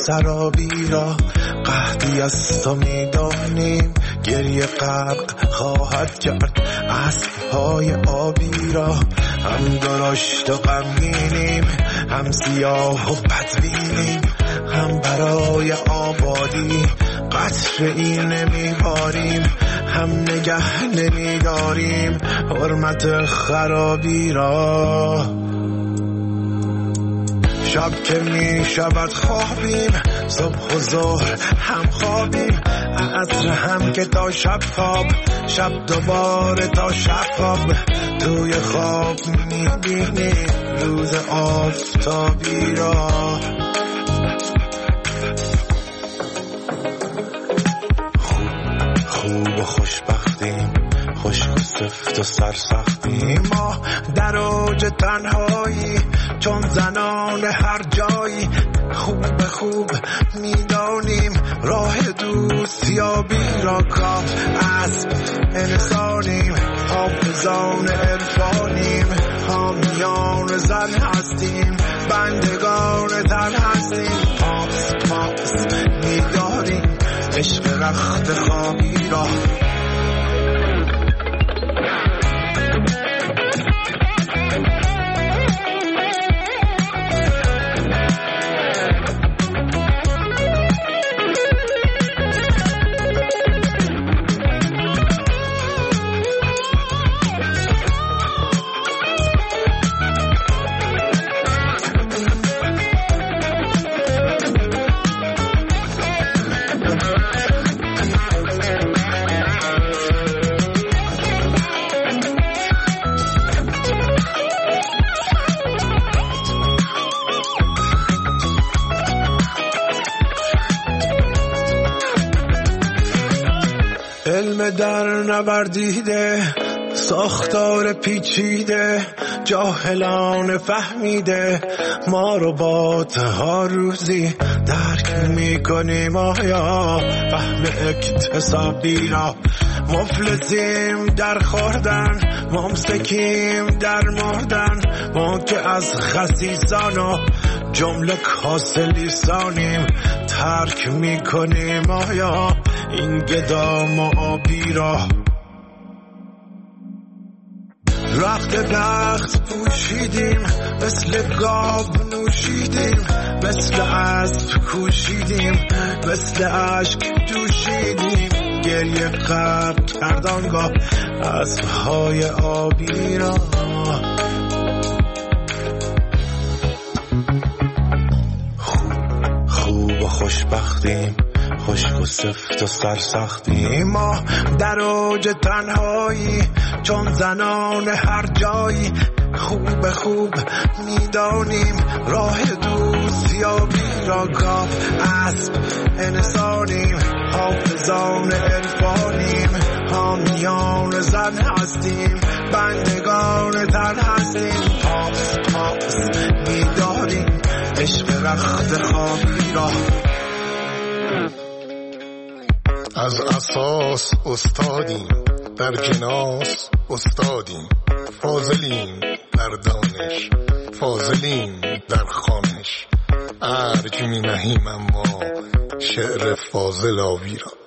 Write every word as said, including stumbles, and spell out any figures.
سرابی را قحطی از تو میدانیم، گریه غرق خواهد کرد اسب‌های آبی را. هم درشت و غمگینیم، هم سیاه و بدبینیم، هم برای آبادی قطره‌ای نمیباریم، هم نگه نمیداریم حرمت خرابی را. شب که می شود خوابیم، صبح و ظهر هم خوابیم، عصر هم که تا شب خواب، شب دوباره تا شب خواب. توی خواب می بینیم روز آفتابی را. خوب خوب و خوشبختیم، خشک و سفت و سرسختیم، ما در اوج تنهایی چون زنان هر جایی. خوب خوب میدانیم راه دوستیابی را، کام اسب انسانیم، حافظان عرفانیم، حامیان زن هستیم، بندگان تن هستیم. پاس پاس میداریم عشق رخت خوابی را. علم در نوردیده، ساختار پیچیده، جاهلان فهمیده، ما رو با ها روزی درک میکنیم آیا فهم اکتسابی را. مفلسیم در خوردن، ممسکیم در مردن، ما که از خسیسان و جمله کاسه لیسانیم ترک میکنیم آیا این گدام و آبی را. رخت بخت پوشیدیم، مثل گاو نوشیدیم، مثل اسب کوشیدیم، مثل اشک جوشیدیم، گریه غرق کردانگاه اسب‌های آبی را. خوب خوب و خوشبختیم، خشک و سفت و سرسختیم، ما در اوج تنهایی چون زنان هر جایی. خوب خوب میدانیم راه دوستیابی را، گاو اسب انسانیم، حافظان عرفانیم، حامیان زن هستیم، بندگان تن هستیم. پاس پاس میداریم عشق رخت خوابی را. از اساس استادیم، در جناس استادیم، فاضلیم در دانش، فاضلیم در خوانش، ارج می نهیم اما شعر فاضل آوی را.